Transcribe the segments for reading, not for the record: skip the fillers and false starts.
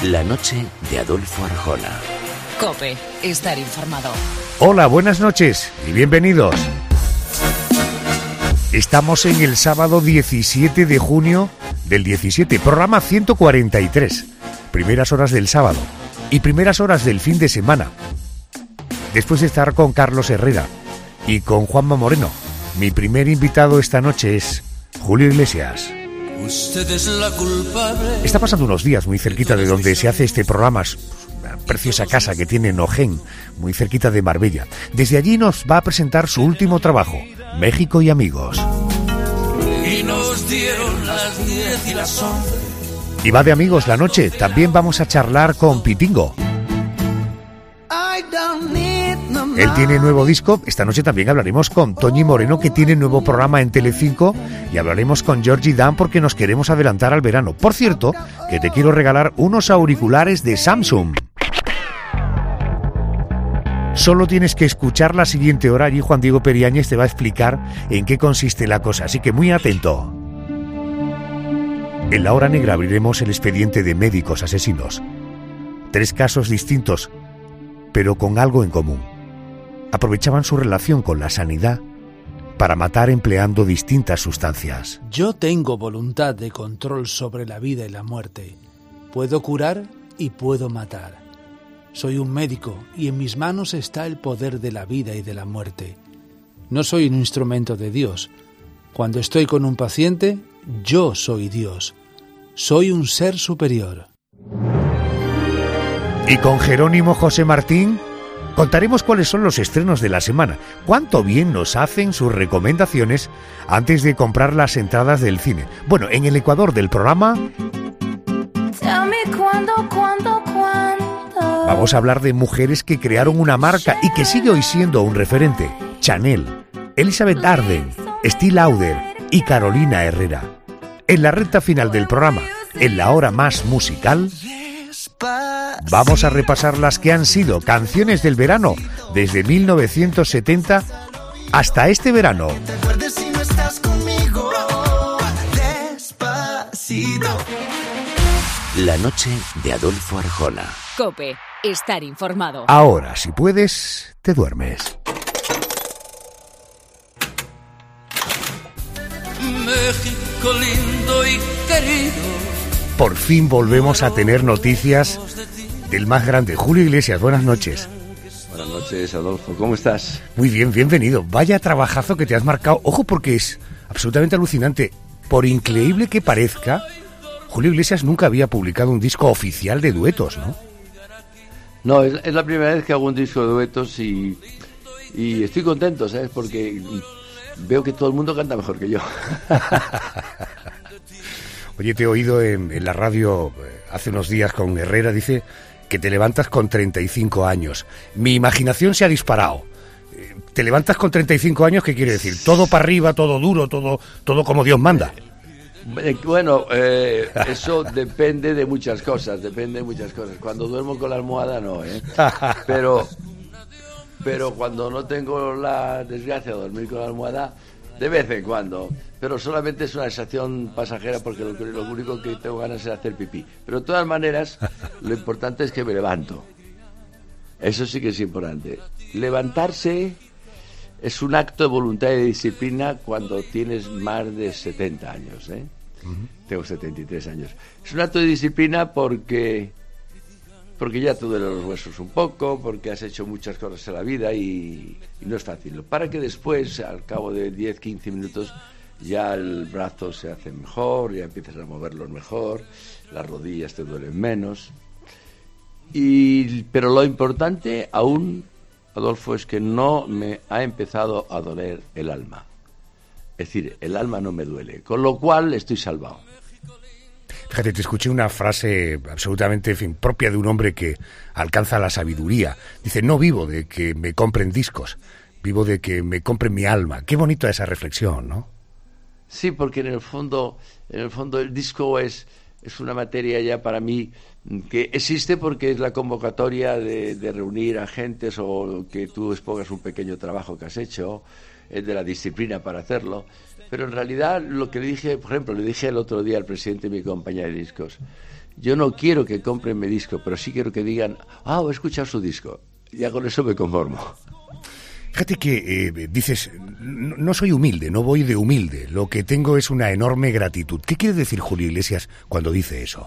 La noche de Adolfo Arjona. COPE, estar informado. Hola, buenas noches y bienvenidos. Estamos en el sábado 17 de junio del 17, programa 143. Primeras horas del sábado y primeras horas del fin de semana. Después de estar con Carlos Herrera y con Juanma Moreno, mi primer invitado esta noche es Julio Iglesias. Usted es la culpable. Está pasando unos días muy cerquita de donde se hace este programa, una preciosa casa que tiene en Ojén, muy cerquita de Marbella. Desde allí nos va a presentar su último trabajo, México y Amigos. Y nos dieron las 10 y las 11. Y va de amigos la noche. También vamos a charlar con Pitingo. Él tiene nuevo disco. Esta noche también hablaremos con Toñi Moreno, que tiene nuevo programa en Telecinco, y hablaremos con Georgie Dan porque nos queremos adelantar al verano. Por cierto, que te quiero regalar unos auriculares de Samsung. Solo tienes que escuchar la siguiente hora y Juan Diego Periáñez te va a explicar en qué consiste la cosa, así que muy atento. En la hora negra abriremos el expediente de médicos asesinos. 3 casos distintos, pero con algo en común. Aprovechaban su relación con la sanidad para matar empleando distintas sustancias. Yo tengo voluntad de control sobre la vida y la muerte. Puedo curar y puedo matar. Soy un médico y en mis manos está el poder de la vida y de la muerte. No soy un instrumento de Dios. Cuando estoy con un paciente, yo soy Dios. Soy un ser superior. Y con Jerónimo José Martín contaremos cuáles son los estrenos de la semana. Cuánto bien nos hacen sus recomendaciones antes de comprar las entradas del cine. Bueno, en el Ecuador del programa vamos a hablar de mujeres que crearon una marca y que sigue hoy siendo un referente. Chanel, Elizabeth Arden, Estée Lauder y Carolina Herrera. En la recta final del programa, en la hora más musical, vamos a repasar las que han sido canciones del verano desde 1970 hasta este verano. La noche de Adolfo Arjona. COPE, estar informado. Ahora, si puedes, te duermes. México lindo y querido. Por fin volvemos a tener noticias del más grande, Julio Iglesias. Buenas noches. Buenas noches, Adolfo. ¿Cómo estás? Muy bien, bienvenido. Vaya trabajazo que te has marcado. Ojo, porque es absolutamente alucinante. Por increíble que parezca, Julio Iglesias nunca había publicado un disco oficial de duetos, ¿no? No, es la primera vez que hago un disco de duetos y estoy contento, ¿sabes? Porque veo que todo el mundo canta mejor que yo. Oye, te he oído en la radio hace unos días con Herrera, dice que te levantas con 35 años. Mi imaginación se ha disparado. ¿Te levantas con 35 años? ¿Qué quiere decir? ¿Todo para arriba, todo duro, todo como Dios manda? Bueno, eso depende de muchas cosas, Cuando duermo con la almohada no, ¿eh? Pero cuando no tengo la desgracia de dormir con la almohada, de vez en cuando. Pero solamente es una sensación pasajera porque lo único que tengo ganas es hacer pipí. Pero de todas maneras, lo importante es que me levanto. Eso sí que es importante. Levantarse es un acto de voluntad y de disciplina cuando tienes más de 70 años, ¿eh? Uh-huh. Tengo 73 años. Es un acto de disciplina porque ya te duelen los huesos un poco, porque has hecho muchas cosas en la vida y no es fácil. Para que después, al cabo de 10-15 minutos, ya el brazo se hace mejor, ya empiezas a moverlos mejor, las rodillas te duelen menos. Pero lo importante aún, Adolfo, es que no me ha empezado a doler el alma. Es decir, el alma no me duele, con lo cual estoy salvado. Fíjate, te escuché una frase absolutamente propia de un hombre que alcanza la sabiduría. Dice, no vivo de que me compren discos, vivo de que me compren mi alma. Qué bonita esa reflexión, ¿no? Sí, porque en el fondo el disco es una materia ya para mí que existe porque es la convocatoria de reunir a gentes o que tú expongas un pequeño trabajo que has hecho, es de la disciplina para hacerlo. Pero en realidad lo que le dije, por ejemplo, le dije el otro día al presidente de mi compañía de discos, yo no quiero que compren mi disco, pero sí quiero que digan, he escuchado su disco. Ya con eso me conformo. Fíjate que dices, no soy humilde, no voy de humilde, lo que tengo es una enorme gratitud. ¿Qué quiere decir Julio Iglesias cuando dice eso?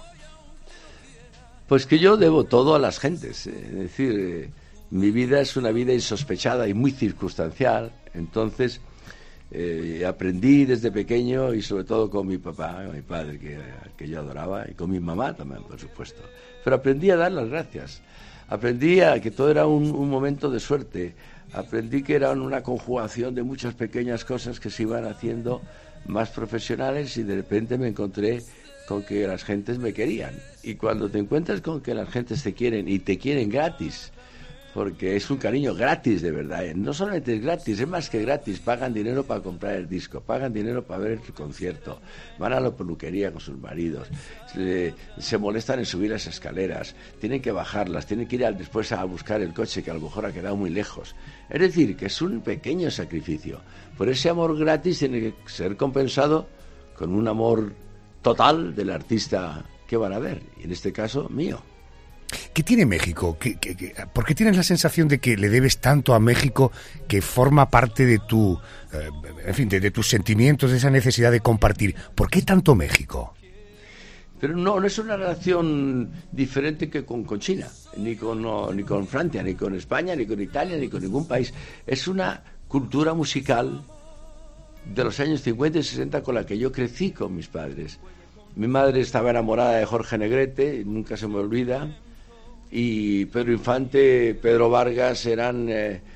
Pues que yo debo todo a las gentes, es decir, mi vida es una vida insospechada y muy circunstancial, entonces aprendí desde pequeño y sobre todo con mi papá, mi padre que yo adoraba, y con mi mamá también, por supuesto, pero aprendí a dar las gracias, aprendí a que todo era un momento de suerte, aprendí que era una conjugación de muchas pequeñas cosas que se iban haciendo más profesionales y de repente me encontré con que las gentes me querían. Y cuando te encuentras con que las gentes te quieren y te quieren gratis, porque es un cariño gratis de verdad, no solamente es gratis, es más que gratis, pagan dinero para comprar el disco, pagan dinero para ver el concierto, van a la peluquería con sus maridos, se molestan en subir las escaleras, tienen que bajarlas, tienen que ir después a buscar el coche que a lo mejor ha quedado muy lejos. Es decir, que es un pequeño sacrificio. Por ese amor gratis tiene que ser compensado con un amor total del artista que van a ver, y en este caso mío. ¿Qué tiene México? ¿Por qué tienes la sensación de que le debes tanto a México, que forma parte de tu, de tus sentimientos, de esa necesidad de compartir? ¿Por qué tanto México? Pero no es una relación diferente que con China, ni con Francia, ni con España, ni con Italia, ni con ningún país. Es una cultura musical de los años 50 y 60 con la que yo crecí con mis padres. Mi madre estaba enamorada de Jorge Negrete, nunca se me olvida, y Pedro Infante, Pedro Vargas eran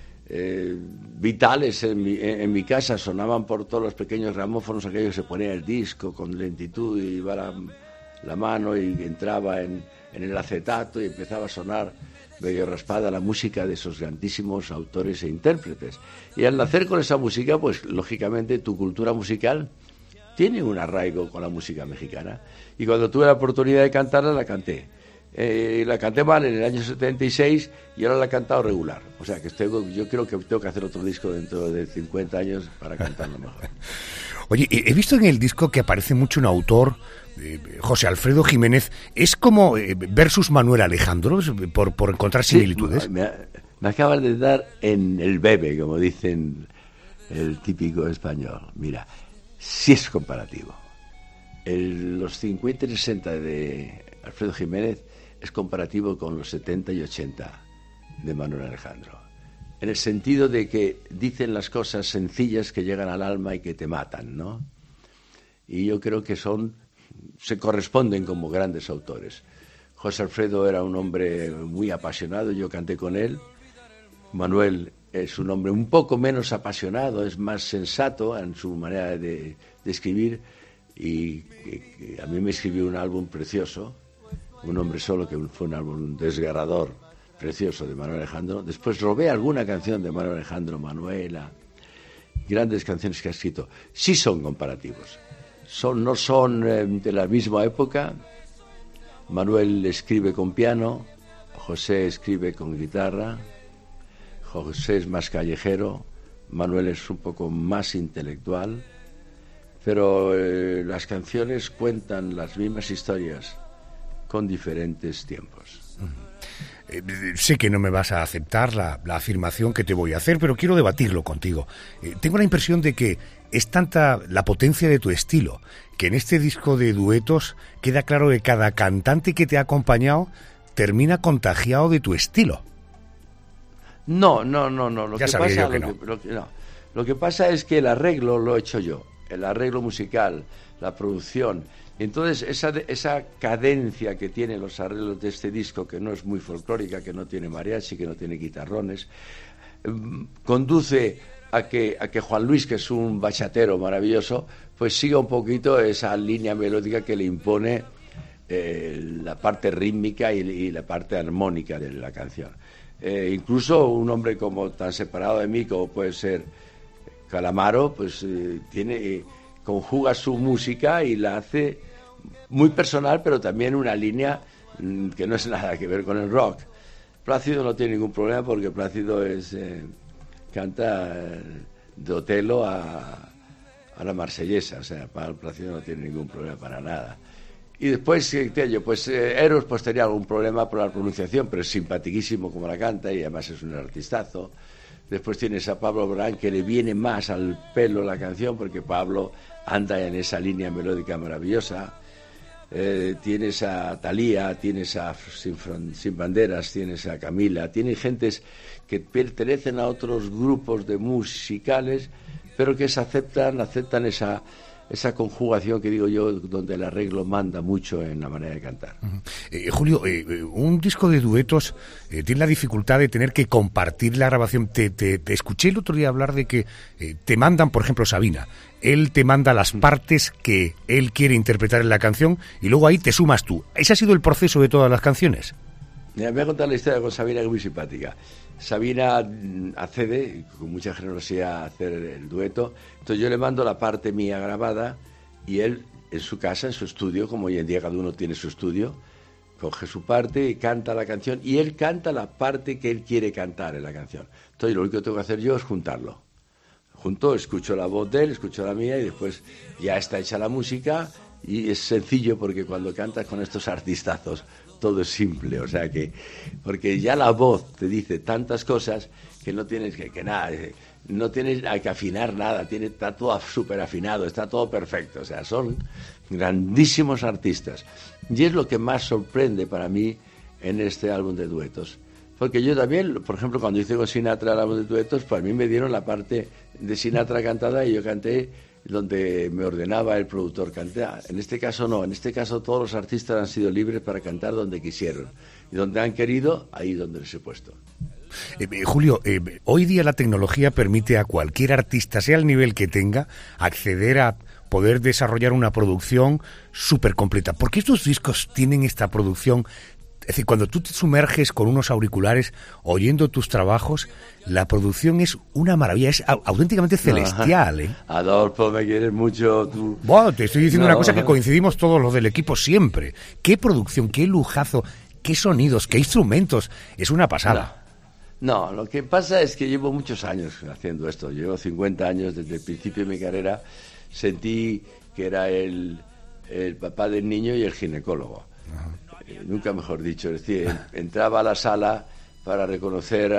vitales en mi casa, sonaban por todos los pequeños gramófonos aquellos que se ponía el disco con lentitud y iba la mano y entraba en el acetato y empezaba a sonar medio raspada la música de esos grandísimos autores e intérpretes. Y al nacer con esa música, pues lógicamente tu cultura musical tiene un arraigo con la música mexicana. Y cuando tuve la oportunidad de cantarla, la canté. La canté mal en el año 76 y ahora la he cantado regular. O sea que yo creo que tengo que hacer otro disco dentro de 50 añs para cantarlo mejor. Oye, he visto en el disco que aparece mucho un autor, José Alfredo Jiménez. ¿Es como versus Manuel Alejandro, por encontrar similitudes? Sí, me acabas de dar en el bebé, como dicen el típico español. Mira, sí es comparativo. Los 50 y 60 de Alfredo Jiménez es comparativo con los 70 y 80 de Manuel Alejandro, en el sentido de que dicen las cosas sencillas que llegan al alma y que te matan, ¿no? Y yo creo que se corresponden como grandes autores. José Alfredo era un hombre muy apasionado, yo canté con él. Manuel es un hombre un poco menos apasionado, es más sensato en su manera de escribir, y a mí me escribió un álbum precioso, Un hombre solo, que fue un álbum desgarrador, precioso, de Manuel Alejandro. Después robé alguna canción de Manuel Alejandro, Manuela, grandes canciones que ha escrito. Sí son comparativos, no son de la misma época. Manuel escribe con piano, José escribe con guitarra, José es más callejero, Manuel es un poco más intelectual, pero las canciones cuentan las mismas historias con diferentes tiempos. Sé que no me vas a aceptar la afirmación que te voy a hacer, pero quiero debatirlo contigo. Tengo la impresión de que es tanta la potencia de tu estilo, que en este disco de duetos queda claro que cada cantante que te ha acompañado termina contagiado de tu estilo. No. Lo que pasa es que el arreglo lo he hecho yo, el arreglo musical, la producción. Entonces esa cadencia que tienen los arreglos de este disco, que no es muy folclórica, que no tiene mariachi, que no tiene guitarrones, conduce a que Juan Luis, que es un bachatero maravilloso, pues siga un poquito esa línea melódica que le impone la parte rítmica y la parte armónica de la canción. Incluso un hombre como tan separado de mí como puede ser Calamaro, pues conjuga su música y la hace muy personal, pero también una línea que no es nada que ver con el rock. Plácido no tiene ningún problema, porque Plácido canta de Otelo a la Marsellesa, o sea, Plácido no tiene ningún problema para nada. Y después, Eros pues tenía algún problema por la pronunciación, pero es simpaticísimo como la canta y además es un artistazo. Después tienes a Pablo Alborán, que le viene más al pelo la canción, porque Pablo anda en esa línea melódica maravillosa. Tienes a Thalía, tienes a Sin Banderas, tienes a Camila, tienes gentes que pertenecen a otros grupos de musicales, pero que aceptan esa conjugación que digo yo, donde el arreglo manda mucho en la manera de cantar. Julio, un disco de duetos tiene la dificultad de tener que compartir la grabación. Te escuché el otro día hablar de que te mandan, por ejemplo, Sabina. Él te manda las partes que él quiere interpretar en la canción y luego ahí te sumas tú. ¿Ese ha sido el proceso de todas las canciones? Me voy a contar la historia con Sabina, que es muy simpática. Sabina accede con mucha generosidad a hacer el dueto. Entonces yo le mando la parte mía grabada y él en su casa, en su estudio, como hoy en día cada uno tiene su estudio, coge su parte y canta la canción, y él canta la parte que él quiere cantar en la canción. Entonces lo único que tengo que hacer yo es juntarlo. Escucho la voz de él, escucho la mía y después ya está hecha la música. Y es sencillo porque cuando cantas con estos artistazos todo es simple, o sea que, porque ya la voz te dice tantas cosas que no tienes que nada, no tienes que afinar nada, está todo súper afinado, está todo perfecto, o sea, son grandísimos artistas. Y es lo que más sorprende para mí en este álbum de duetos. Porque yo también, por ejemplo, cuando hice con Sinatra el álbum de duetos, pues a mí me dieron la parte de Sinatra cantada y yo canté donde me ordenaba el productor cantar. En este caso no, en este caso todos los artistas han sido libres para cantar donde quisieron. Y donde han querido, ahí donde les he puesto. Julio, hoy día la tecnología permite a cualquier artista, sea el nivel que tenga, acceder a poder desarrollar una producción súper completa. ¿Por qué estos discos tienen esta producción? Es decir, cuando tú te sumerges con unos auriculares oyendo tus trabajos, la producción es una maravilla, es auténticamente celestial, ¿eh? Adolfo, me quieres mucho tú. Bueno, te estoy diciendo una cosa que coincidimos todos los del equipo siempre. Qué producción, qué lujazo, qué sonidos, qué instrumentos. Es una pasada. No, lo que pasa es que llevo muchos años haciendo esto. Llevo 50 años desde el principio de mi carrera. Sentí que era el papá del niño y el ginecólogo. Nunca mejor dicho, es decir, entraba a la sala para reconocer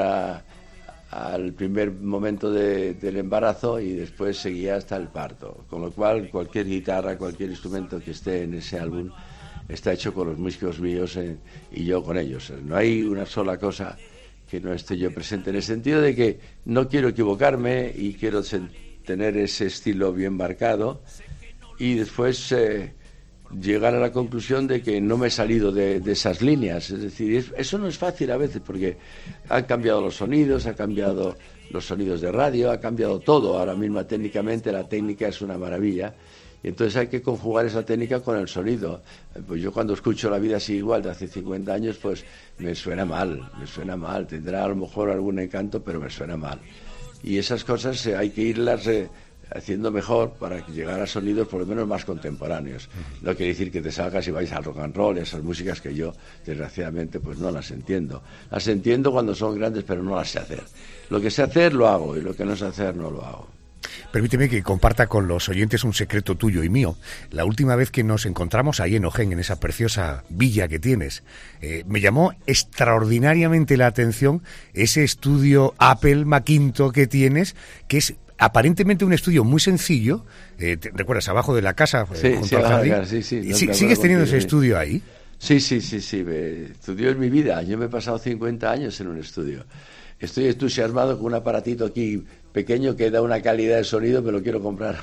al primer momento del embarazo y después seguía hasta el parto, con lo cual cualquier guitarra, cualquier instrumento que esté en ese álbum está hecho con los músicos míos y yo con ellos. No hay una sola cosa que no esté yo presente, en el sentido de que no quiero equivocarme y quiero tener ese estilo bien marcado y después llegar a la conclusión de que no me he salido de esas líneas. Es decir, eso no es fácil a veces porque han cambiado los sonidos, ha cambiado los sonidos de radio, ha cambiado todo. Ahora mismo técnicamente la técnica es una maravilla y entonces hay que conjugar esa técnica con el sonido. Pues yo cuando escucho La vida sigue igual de hace 50 años, pues me suena mal, tendrá a lo mejor algún encanto, pero me suena mal. Y esas cosas hay que irlas haciendo mejor para llegar a sonidos por lo menos más contemporáneos. No quiere decir que te salgas y vayas al rock and roll, esas músicas que yo desgraciadamente pues no las entiendo. Las entiendo cuando son grandes, pero no las sé hacer. Lo que sé hacer lo hago y lo que no sé hacer no lo hago. Permíteme que comparta con los oyentes un secreto tuyo y mío. La última vez que nos encontramos ahí en Ojén, en esa preciosa villa que tienes, me llamó extraordinariamente la atención ese estudio Apple Macintosh que tienes, que es aparentemente un estudio muy sencillo. ¿Recuerdas? Abajo de la casa, junto al jardín. Sí, ¿sigues teniendo ese estudio ahí? Sí. Estudio es mi vida. Yo me he pasado 50 años en un estudio. Estoy entusiasmado con un aparatito aquí pequeño que da una calidad de sonido, me lo quiero comprar.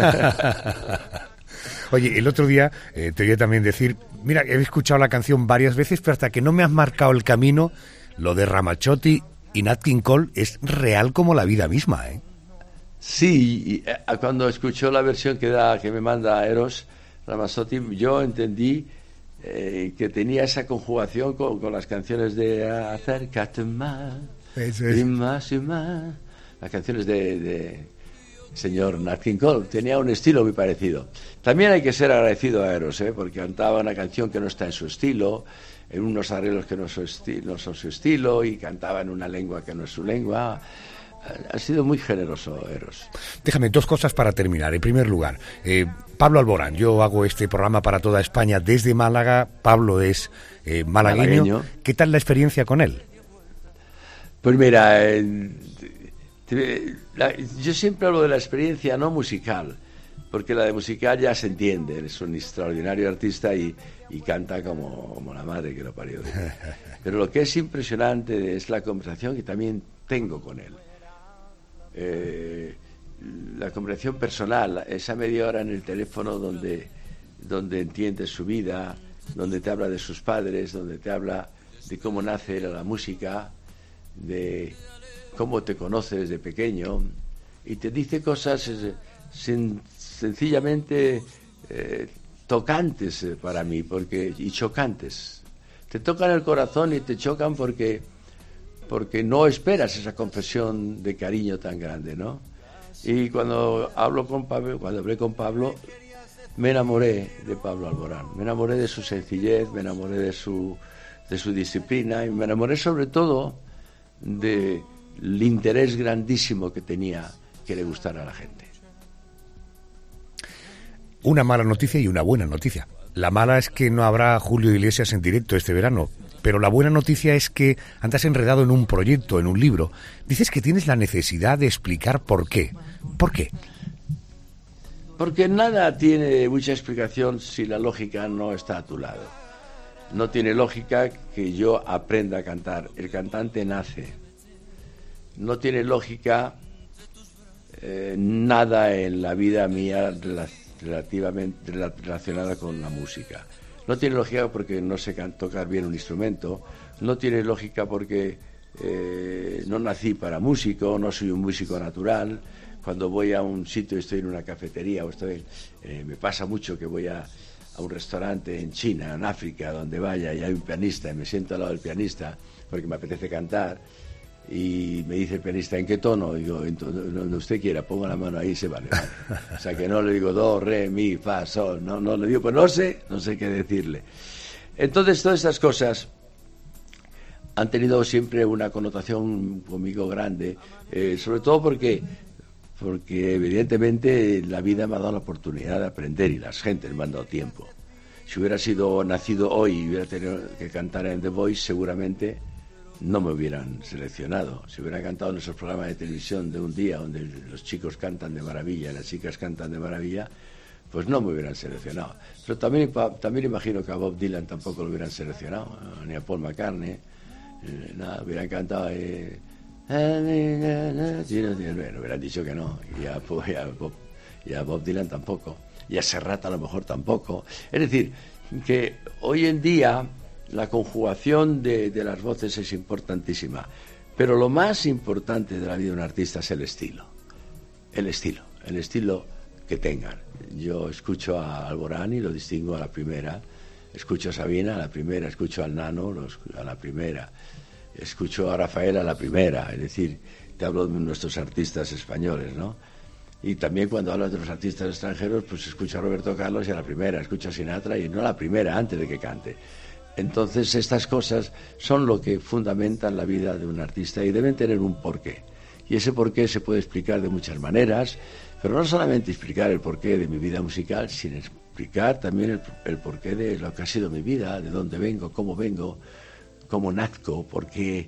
Oye, el otro día te voy a también decir, mira, he escuchado la canción varias veces, pero hasta que no me has marcado el camino, lo de Ramazzotti y Nat King Cole es real como la vida misma, ¿eh? Sí, y cuando escuchó la versión que me manda Eros Ramazzotti, yo entendí que tenía esa conjugación con las canciones de Acércate más, y más y más, las canciones de señor Nat King Cole. Tenía un estilo muy parecido. También hay que ser agradecido a Eros, porque cantaba una canción que no está en su estilo, en unos arreglos que no son su estilo, y cantaba en una lengua que no es su lengua. Ha sido muy generoso, Eros. Déjame 2 cosas para terminar. En primer lugar, Pablo Alborán. Yo hago este programa para toda España desde Málaga. Pablo es malagueño. ¿Qué tal la experiencia con él? Pues mira, yo siempre hablo de la experiencia no musical, porque la de musical ya se entiende. Él es un extraordinario artista y canta como la madre que lo parió. Pero lo que es impresionante es la conversación que también tengo con él. La conversación personal, esa media hora en el teléfono donde entiendes su vida, donde te habla de sus padres, donde te habla de cómo nace la música, de cómo te conoce desde pequeño, y te dice cosas sencillamente tocantes para mí, y chocantes. Te tocan el corazón y te chocan porque no esperas esa confesión de cariño tan grande, ¿no? Y cuando hablé con Pablo, me enamoré de Pablo Alborán, me enamoré de su sencillez, me enamoré de su disciplina, y me enamoré sobre todo del interés grandísimo que tenía que le gustara a la gente. Una mala noticia y una buena noticia. La mala es que no habrá Julio Iglesias en directo este verano. Pero la buena noticia es que andas enredado en un proyecto, en un libro. Dices que tienes la necesidad de explicar por qué. ¿Por qué? Porque nada tiene mucha explicación si la lógica no está a tu lado. No tiene lógica que yo aprenda a cantar. El cantante nace. No tiene lógica nada en la vida mía relativamente relacionada con la música. No tiene lógica porque no sé tocar bien un instrumento, no tiene lógica porque no nací para músico, no soy un músico natural. Cuando voy a un sitio, estoy en una cafetería, me pasa mucho que voy a un restaurante en China, en África, donde vaya, y hay un pianista, y me siento al lado del pianista porque me apetece cantar, y me dice el pianista, ¿en qué tono? Digo, donde usted quiera, pongo la mano ahí, se vale. O sea, que no le digo do, re, mi, fa, sol, no le digo, pues no sé qué decirle. Entonces, todas estas cosas han tenido siempre una connotación conmigo grande, sobre todo porque evidentemente la vida me ha dado la oportunidad de aprender y las gentes me han dado tiempo. Si hubiera nacido hoy y hubiera tenido que cantar en The Voice, seguramente no me hubieran seleccionado. Si hubiera cantado en esos programas de televisión de un día donde los chicos cantan de maravilla y las chicas cantan de maravilla, pues no me hubieran seleccionado. Pero también imagino que a Bob Dylan tampoco lo hubieran seleccionado, ni a Paul McCartney, nada, hubieran cantado no hubieran dicho que no, y a Bob Dylan tampoco, y a Serrat a lo mejor tampoco. Es decir, que hoy en día la conjugación de las voces es importantísima, pero lo más importante de la vida de un artista es el estilo que tengan. Yo escucho a Alborán y lo distingo a la primera, escucho a Sabina a la primera, escucho al Nano a la primera, escucho a Rafael a la primera. Es decir, te hablo de nuestros artistas españoles, ¿no? Y también cuando hablas de los artistas extranjeros, pues escucho a Roberto Carlos y a la primera, escucho a Sinatra y no a la primera, antes de que cante. Entonces estas cosas son lo que fundamentan la vida de un artista y deben tener un porqué. Y ese porqué se puede explicar de muchas maneras, pero no solamente explicar el porqué de mi vida musical, sino explicar también el porqué de lo que ha sido mi vida, de dónde vengo, cómo nazco, por qué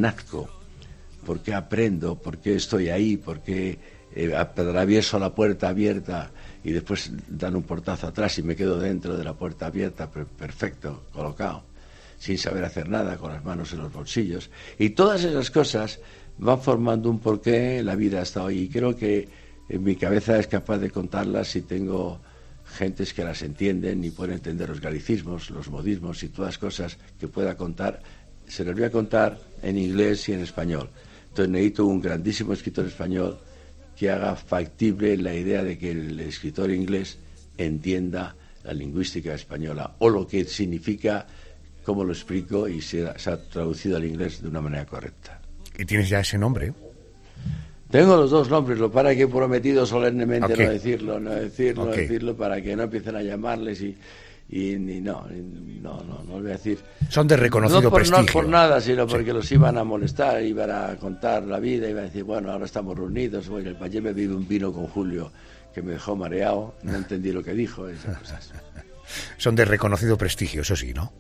aprendo, por qué estoy ahí, por qué atravieso la puerta abierta y después dan un portazo atrás y me quedo dentro de la puerta abierta, perfecto, colocado, sin saber hacer nada, con las manos en los bolsillos. Y todas esas cosas van formando un porqué en la vida hasta hoy. Y creo que en mi cabeza es capaz de contarlas y tengo gentes que las entienden y pueden entender los galicismos, los modismos y todas las cosas que pueda contar. Se las voy a contar en inglés y en español. Entonces necesito un grandísimo escritor español que haga factible la idea de que el escritor inglés entienda la lingüística española o lo que significa, cómo lo explico y se ha traducido al inglés de una manera correcta. ¿Y tienes ya ese nombre? Tengo los dos nombres, lo para que he prometido solemnemente no decirlo, para que no empiecen a llamarles no voy a decir. Son de reconocido prestigio. No por nada, sino porque los iban a molestar, iban a contar la vida, iban a decir, bueno, ahora estamos reunidos, bueno, ayer me bebí un vino con Julio que me dejó mareado, no entendí lo que dijo, esas cosas. Son de reconocido prestigio, eso sí, ¿no?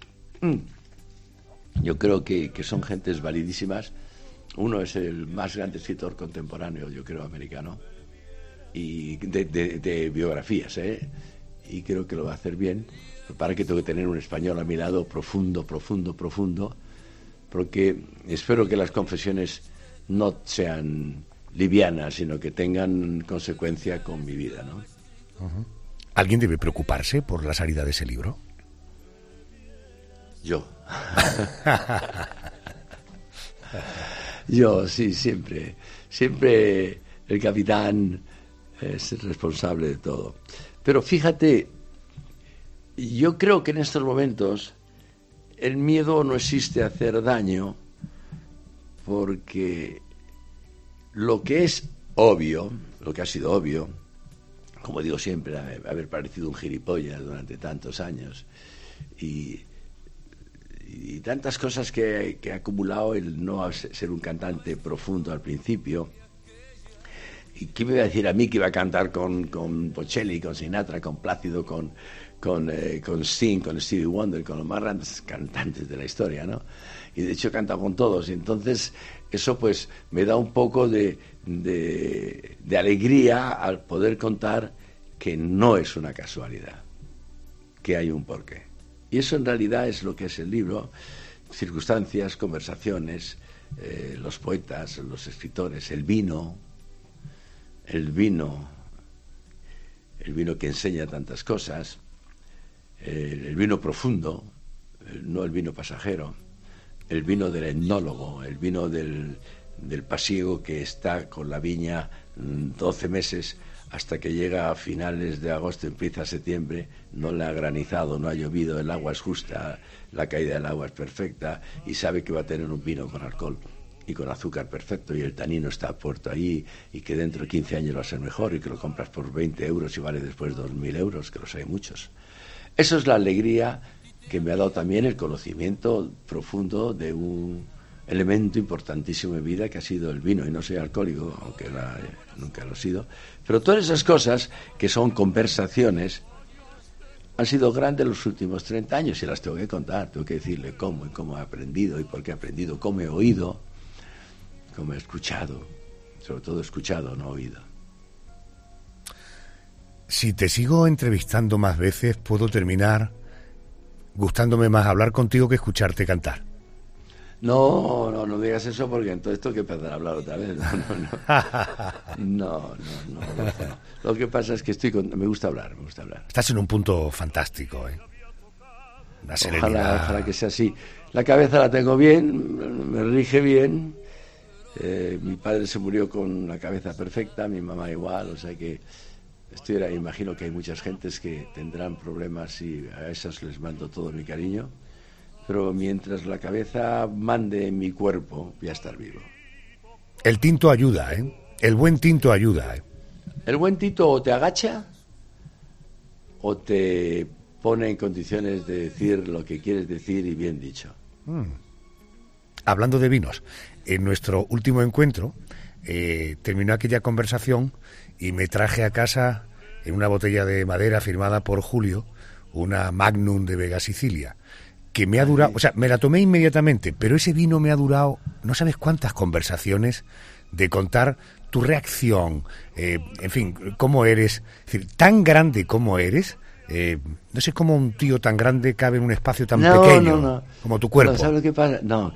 Yo creo que son gentes validísimas. Uno es el más grande escritor contemporáneo, yo creo, americano, y de biografías, y creo que lo va a hacer bien. Para que tengo que tener un español a mi lado profundo, porque espero que las confesiones no sean livianas, sino que tengan consecuencia con mi vida, ¿no? Uh-huh. ¿Alguien debe preocuparse por la salida de ese libro? Yo. Yo, sí, siempre el capitán es el responsable de todo. Pero fíjate, yo creo que en estos momentos el miedo no existe a hacer daño, porque lo que es obvio, lo que ha sido obvio, como digo siempre, haber parecido un gilipollas durante tantos años y tantas cosas que ha acumulado el no ser un cantante profundo al principio. ¿Y qué me iba a decir a mí que iba a cantar con Bocelli, con Sinatra, con Plácido, con Sting, con Stevie Wonder, con los más grandes cantantes de la historia, ¿no? Y de hecho he cantado con todos, y entonces eso pues me da un poco de alegría al poder contar que no es una casualidad, que hay un porqué. Y eso en realidad es lo que es el libro: circunstancias, conversaciones, los poetas, los escritores, el vino que enseña tantas cosas, el vino profundo, no el vino pasajero, el vino del etnólogo, el vino del pasiego que está con la viña 12 meses hasta que llega a finales de agosto, empieza septiembre, no le ha granizado, no ha llovido, el agua es justa, la caída del agua es perfecta, y sabe que va a tener un vino con alcohol y con azúcar perfecto, y el tanino está puesto ahí, y que dentro de 15 años va a ser mejor, y que lo compras por 20 euros y vale después 2.000 euros, que los hay muchos. Eso es la alegría que me ha dado también el conocimiento profundo de un elemento importantísimo en mi vida, que ha sido el vino. Y no soy alcohólico, aunque nunca lo he sido, pero todas esas cosas que son conversaciones han sido grandes los últimos 30 años, y las tengo que contar, tengo que decirle cómo, y cómo he aprendido, y por qué he aprendido, cómo he oído, cómo he escuchado, sobre todo escuchado, no oído. Si te sigo entrevistando más veces, puedo terminar gustándome más hablar contigo que escucharte cantar. No digas eso, porque entonces tengo que empezar a hablar otra vez. No. Lo que pasa es que me gusta hablar. Estás en un punto fantástico, Una serenidad. Ojalá que sea así. La cabeza la tengo bien, me rige bien. Mi padre se murió con la cabeza perfecta, mi mamá igual, o sea que imagino que hay muchas gentes que tendrán problemas, y a esas les mando todo mi cariño. Pero mientras la cabeza mande en mi cuerpo, voy a estar vivo. El tinto ayuda, El buen tinto ayuda, El buen tinto o te agacha o te pone en condiciones de decir lo que quieres decir, y bien dicho. Hablando de vinos, en nuestro último encuentro terminó aquella conversación y me traje a casa, en una botella de madera firmada por Julio, una Magnum de Vega Sicilia, que me ha durado, o sea, me la tomé inmediatamente, pero ese vino me ha durado no sabes cuántas conversaciones de contar tu reacción, en fin, cómo eres, es decir, tan grande como eres. No sé cómo un tío tan grande cabe en un espacio tan pequeño como tu cuerpo. No, ¿sabes lo que pasa? No,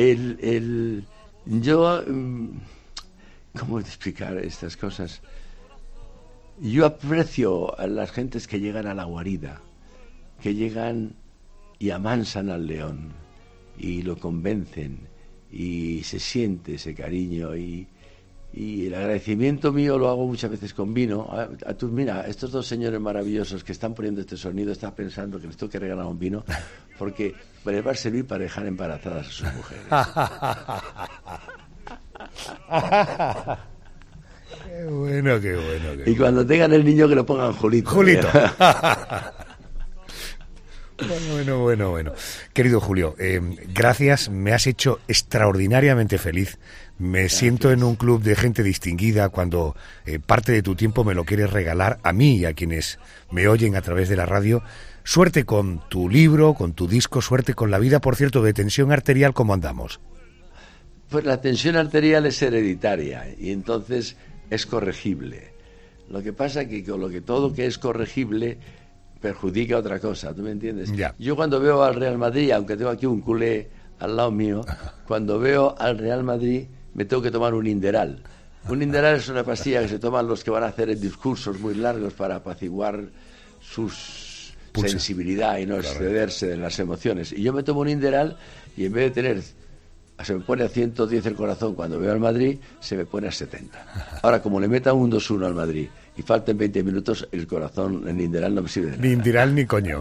yo, ¿cómo explicar estas cosas? Yo aprecio a las gentes que llegan a la guarida, que llegan y amansan al león y lo convencen, y se siente ese cariño, y el agradecimiento mío lo hago muchas veces con vino. Mira, estos dos señores maravillosos que están poniendo este sonido están pensando que les tengo que regalar un vino, porque les va a servir para dejar embarazadas a sus mujeres. Qué bueno. Y cuando tengan el niño, que lo pongan Julito. Bueno. Querido Julio, gracias, me has hecho extraordinariamente feliz. Me siento en un club de gente distinguida cuando parte de tu tiempo me lo quieres regalar a mí y a quienes me oyen a través de la radio. Suerte con tu libro, con tu disco, suerte con la vida. Por cierto, de tensión arterial, ¿cómo andamos? Pues la tensión arterial es hereditaria y entonces es corregible. Lo que pasa es que con lo que todo que es corregible perjudica otra cosa, ¿tú me entiendes? Ya. Yo cuando veo al Real Madrid, aunque tengo aquí un culé al lado mío, cuando veo al Real Madrid me tengo que tomar un Inderal. Un Inderal es una pastilla que se toman los que van a hacer discursos muy largos para apaciguar sus sensibilidad y no excederse de las emociones. Y yo me tomo un Inderal y en vez de tener, se me pone a 110 el corazón cuando veo al Madrid, se me pone a 70. Ahora, como le metan un 2-1 al Madrid y falten 20 minutos, el corazón en Inderal no me sirve de nada. Ni Inderal ni coño.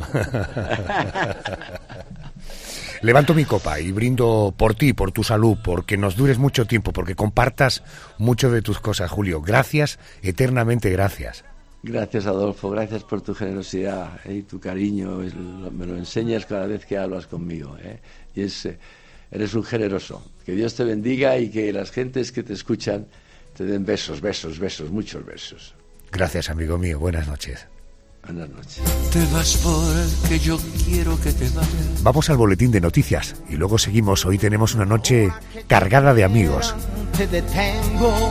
Levanto mi copa y brindo por ti, por tu salud, porque nos dures mucho tiempo, porque compartas mucho de tus cosas, Julio. Gracias, eternamente gracias. Gracias, Adolfo, gracias por tu generosidad y tu cariño. Me lo enseñas cada vez que hablas conmigo. Y eres un generoso. Que Dios te bendiga y que las gentes que te escuchan te den besos, muchos besos. Gracias, amigo mío. Buenas noches. Buenas noches. Te vas porque yo quiero que te vayas. Vamos al boletín de noticias y luego seguimos. Hoy tenemos una noche cargada de amigos. Te detengo.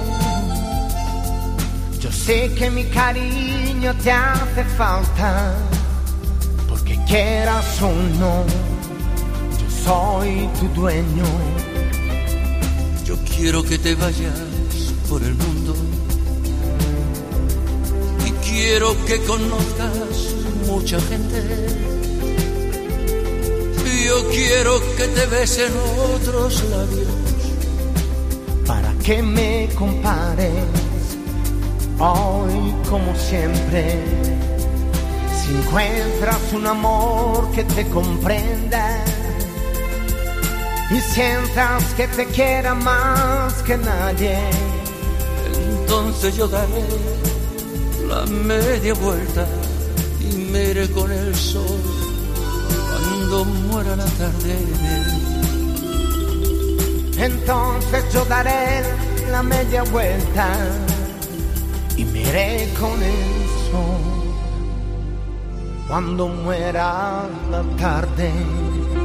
Yo sé que mi cariño te hace falta, porque quieras o no, yo soy tu dueño. Yo quiero que te vayas por el mundo y quiero que conozcas mucha gente. Yo quiero que te besen otros labios. Para que me compares hoy como siempre, si encuentras un amor que te comprenda y sientas que te quiera más que nadie, entonces yo daré la media vuelta y me iré con el sol cuando muera la tarde. Entonces yo daré la media vuelta y me iré con el sol cuando muera la tarde.